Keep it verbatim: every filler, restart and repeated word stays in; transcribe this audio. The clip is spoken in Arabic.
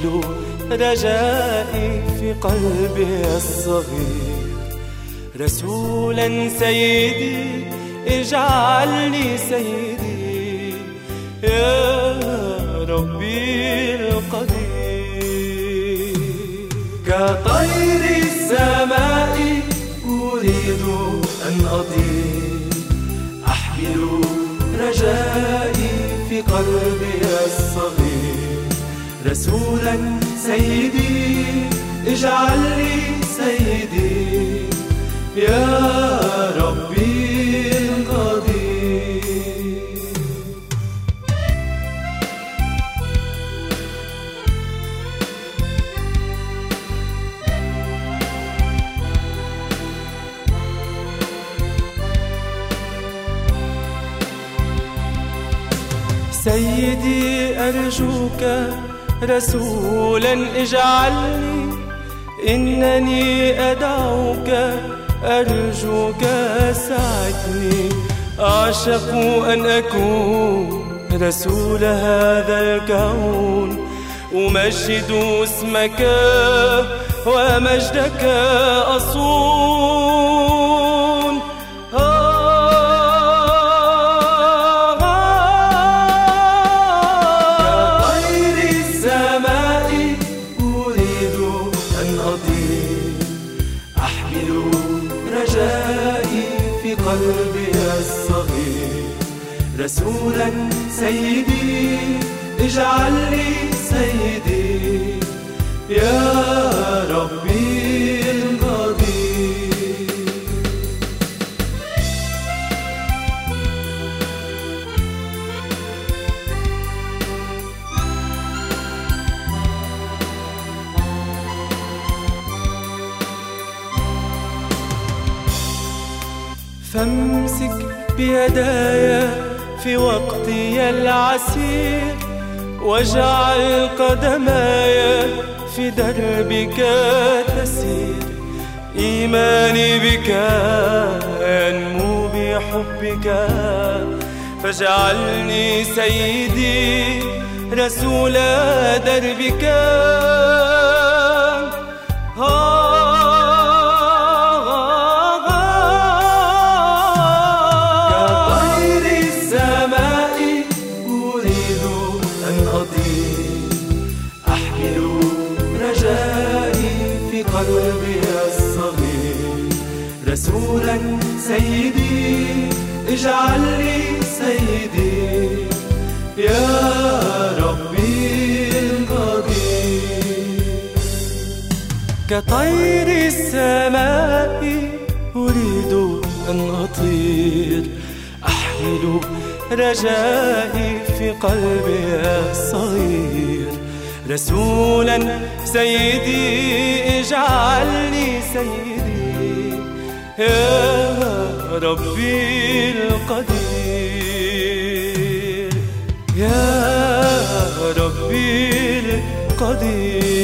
أحمل رجائي في قلبي الصغير، رسولا سيدي اجعلني سيدي يا ربي القدير. كطير السماء أريد أن أطير، أحمل رجائي في قلبي الصغير، رسولا سيدي اجعلني سيدي يا ربي القدير. سيدي أرجوك رسولا اجعلني، إنني أدعوك أرجوك ساعدني، أعشق أن أكون رسول هذا الكون، أمجد اسمك ومجدك أصون. كطير السماء أريد أن أطير، أحمل رجائي في قلبي الصغير، رسولا سيدي اجعلني سيدي يا ربي القدير. فامسك بيداي في وقتي العسير، واجعل قدماي في دربك تسير، إيماني بك ينمو بحبك، فاجعلني سيدي رسول دربك. كطير السماء أريد أن أطير، أحمل رجائي في قلبي الصغير، رسولا سيدي اجعلني سيدي يا ربي القدير. كطير السماء أريد أن أطير، أحمل رجائي في قلبي الصغير، رسولا سيدي اجعلني سيدي يا ربي القدير، يا ربي القدير.